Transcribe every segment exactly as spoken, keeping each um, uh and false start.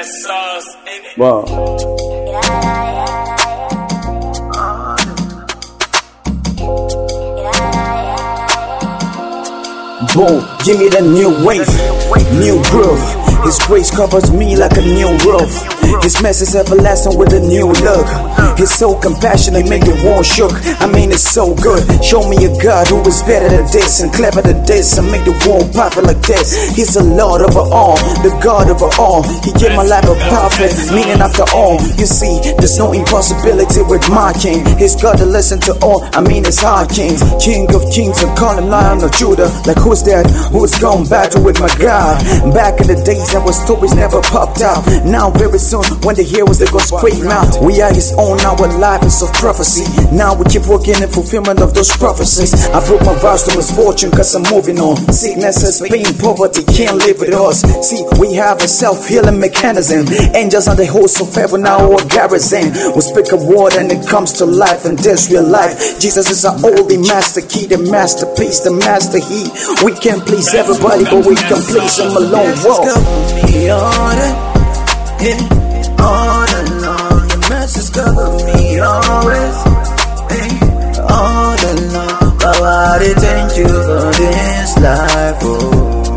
that sauce in it. Wow. Boom, give me the new wave, new groove. His grace covers me like a new roof. His message everlasting with a new look. He's so compassionate, make it warm shook. I mean it's so good. Show me a God who is better than this and clever than this and make the world perfect like this. He's the Lord over all, the God over all. He gave my life a perfect meaning after all. You see, there's no impossibility with my King. He's got to listen to all. I mean it's our King, King of kings and calling Lion of Judah. Like who's that? Who's gone battle with my God? Back in the days our stories never popped out. Now very soon when they hear us they gon' scream out. We are his own, our life is of prophecy. Now we keep working in fulfillment of those prophecies. I broke my vows to misfortune cause I'm moving on. Sicknesses, pain, poverty can't live with us. See, we have a self-healing mechanism. Angels are the hosts of heaven, now our garrison. We speak a word and it comes to life, and this real life. Jesus is our only master key, the masterpiece, the master he. We can't please everybody, but we can please him alone. Whoa. Me all the, yeah, all along. Your message cover me always, hey, all along. Baba, thank you for this life, oh.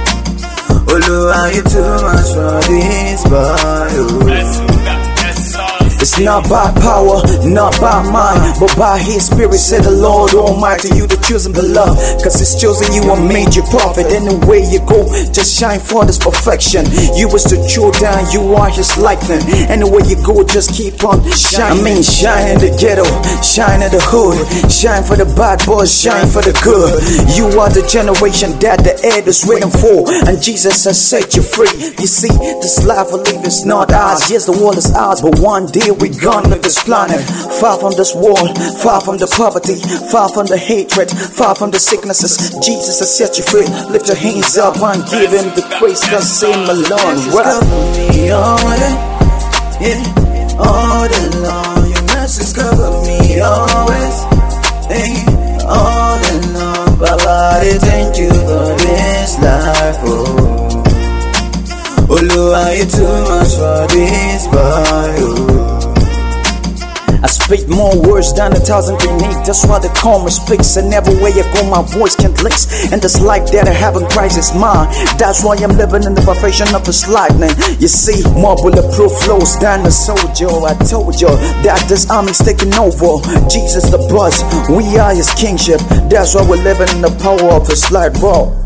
Oluwa, you too much for this boy, oh. It's not by power, not by mind, but by his spirit, said the Lord Almighty. You the chosen beloved, cause it's chosen you and made you prophet. Anywhere you go, just shine for this perfection. You was the true down, you are his likeness. Anywhere you go, just keep on shining. I mean shine in the ghetto, shine in the hood, shine for the bad boys, shine for the good. You are the generation that the earth is waiting for, and Jesus has set you free. You see, this life we live is not ours. Yes, the world is ours, but one day we gone with this planet. Far from this world, far from the poverty, far from the hatred, far from the sicknesses. Jesus has set you free. Lift your hands up and give him the praise, cause him alone. Cover me all the, yeah, all along. Your message cover me always, hey, all along. Baba, thank you for this life, oh. Oluwa, you too much for this boy, oh. I speak more words than a thousand grenades. That's why the commerce speaks. And everywhere you go, my voice can't lace. And this life that I have in Christ is mine. That's why I'm living in the perfection of his lightning. You see, more bulletproof flows than a soldier. I told you that this army's taking over. Jesus the buzz, we are his kingship. That's why we're living in the power of his light, bro.